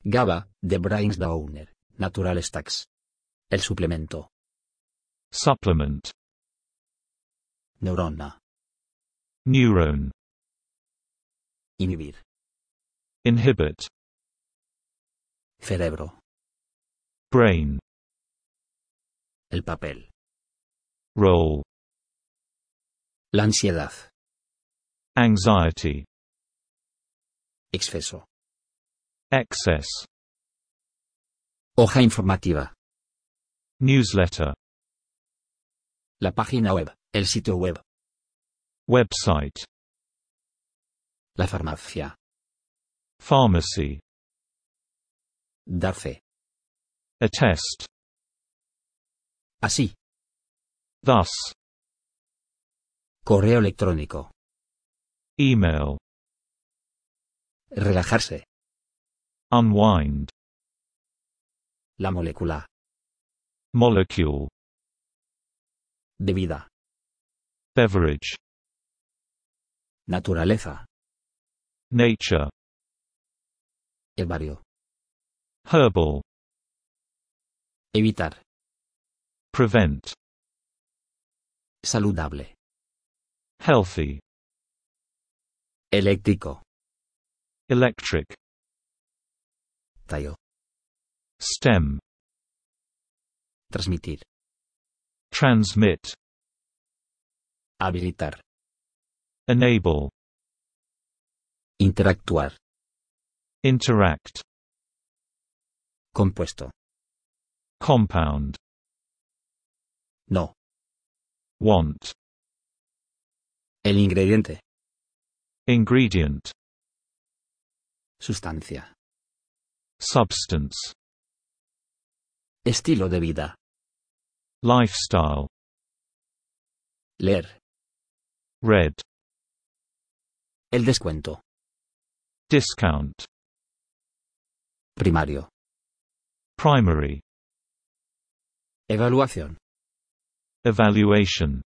GABA, de Brains Downer, Natural Stacks. El suplemento. Supplement. Neurona. Neuron. Inhibir. Inhibit. Cerebro. Brain. El papel. Roll. La ansiedad. Anxiety. Exceso. Excess. Hoja informativa. Newsletter. La página web, el sitio web. Website. La farmacia. Pharmacy. Dar fe. Attest. Así. Thus. Correo electrónico. Email. Relajarse. Unwind. La molécula. Molecule. Bebida. Beverage. Naturaleza. Nature. Herbario. Herbal. Evitar. Prevent. Saludable. Healthy. Eléctrico. Electric. Tallo. Stem. Transmitir. Transmit. Habilitar. Enable. Interactuar. Interact. Compuesto. Compound. No. Want. El ingrediente. Ingredient. Sustancia. Substance. Estilo de vida. Lifestyle. Leer. Read. El descuento. Discount. Primario. Primary. Evaluación. Evaluation.